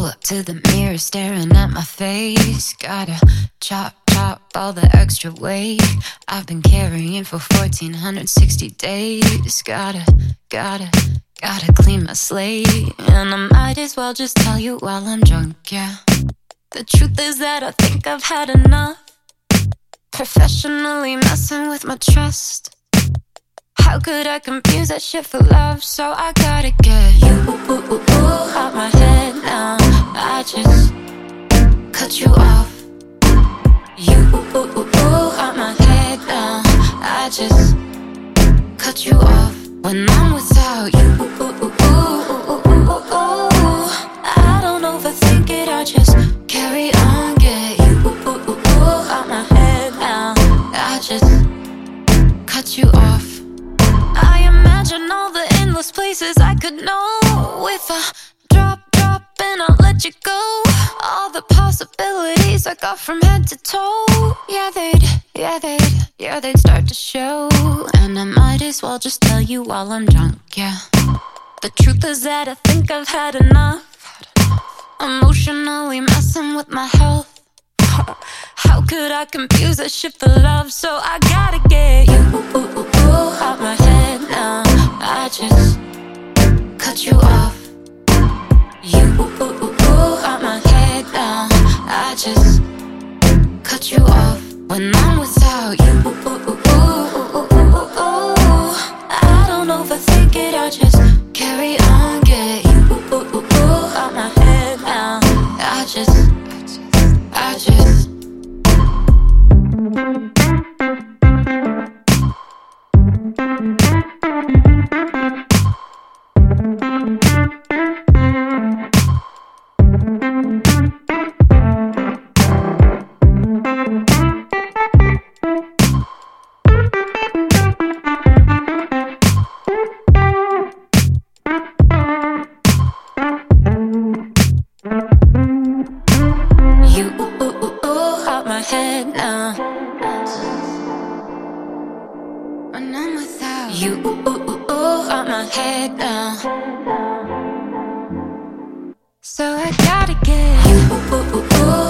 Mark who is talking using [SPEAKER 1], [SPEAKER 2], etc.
[SPEAKER 1] up to the mirror staring at my face. Gotta chop all the extra weight I've been carrying for 1460 days. Gotta clean my slate. And I might as well just tell you while I'm drunk, yeah. The truth is that I think I've had enough. Professionally messing with my trust. How could I confuse that shit for love? So I gotta get you out my head now. I just cut you off. You out my head now. I just cut you off. When I'm without you, I don't overthink it. I just carry on. Get you out my head now. I just cut you off. I imagine all the endless places I could know. If I drop and I'll let you go. All the possibilities I got from head to toe. Yeah, they'd start to show. And I might as well just tell you while I'm drunk, yeah. The truth is that I think I've had enough. Emotionally messing with my health. How could I confuse that shit for love? So I gotta get you out my head now. I just cut you off. You out my head now. I just cut you off. When I'm without you, I don't overthink it. I just carry on. Get you out my head now. I just head now. When I'm without you, out my head now. So I gotta get you